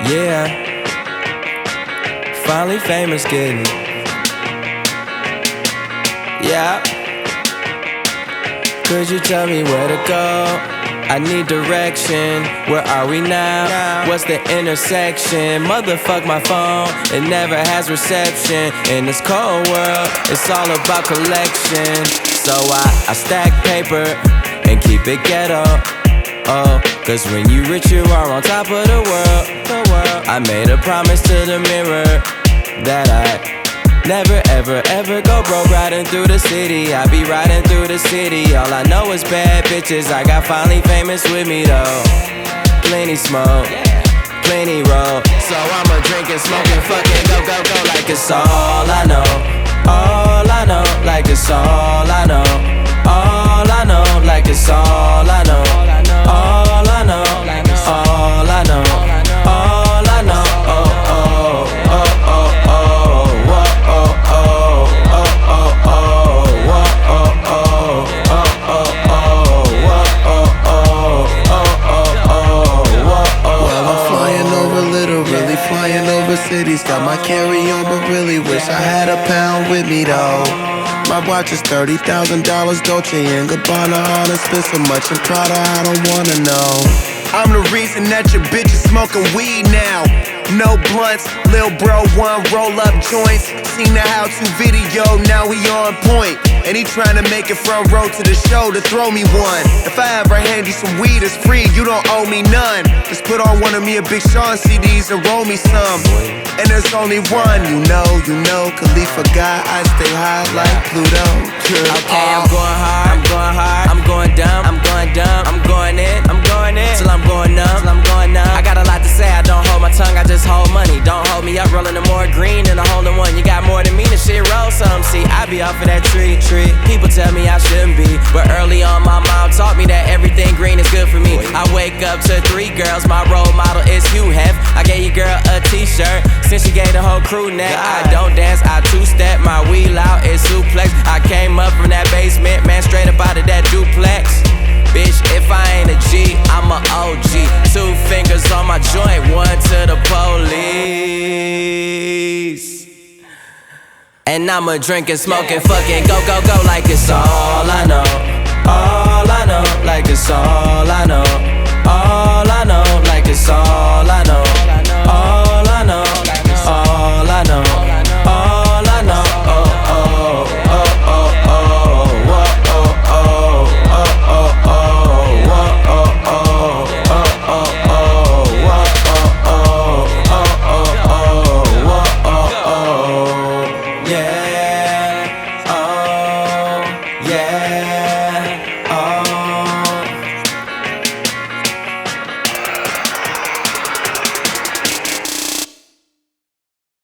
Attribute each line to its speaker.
Speaker 1: Yeah, finally famous getting. Yeah, could you tell me where to go? I need direction, where are we now? What's the intersection? Motherfuck my phone, it never has reception. In this cold world, it's all about collection. So I stack paper and keep it ghetto. Oh, cause when you rich you are on top of the world. I made a promise to the mirror that I never ever ever go broke riding through the city. I be riding through the city, all I know is bad bitches. I got finally famous with me though. Plenty smoke, plenty roll. So I'ma drink and smoke and fucking go like it's all I know. All I know, like it's all I know. All I know, like it's all I know. All I know, all I know. All I know, oh, oh, oh, oh, oh, oh, oh, oh, oh, oh.
Speaker 2: Well, I'm flying over, literally flying over cities. Got my carry-on, but really wish I had a pound with me though. My watch is $30,000, Dolce & Gabbana. I done spent so much in Prada, I don't wanna know. I'm the reason that your bitch is smoking weed now. No blunts, lil bro one roll up joints. Seen the how-to video, now he on point. And he tryna make it front row to the show to throw me one. If I ever hand you some weed, it's free, you don't owe me none. Just put on one of me a Big Sean CDs and roll me some. And there's only one, you know, Khalifa guy, I stay high like Pluto.
Speaker 1: Okay, I'm going hard, I'm going hard, I'm going dumb, I'm going dumb, I'm going in, till I'm going numb, I got a lot to say, I don't hold my tongue, I just hold money. Don't hold me up, rolling the more green than a hole in one. You got more than me, the shit roll some. See, I be off of that tree. People tell me I shouldn't be, but early on my mom taught me that everything green is good for me. I wake up to 3 girls, my role model is Hugh Hef. I gave your girl a t-shirt, since she gave the whole crew neck. I don't dance, I two-step, my wheel out is suplex. I came up from that basement, man, straight up out of that duplex. Bitch, if I ain't a G, I'm a OG. 2 fingers on my joint, 1 to the police. And I'ma drink and smoke and fucking go like it's all I know. All I know, like it's all I know.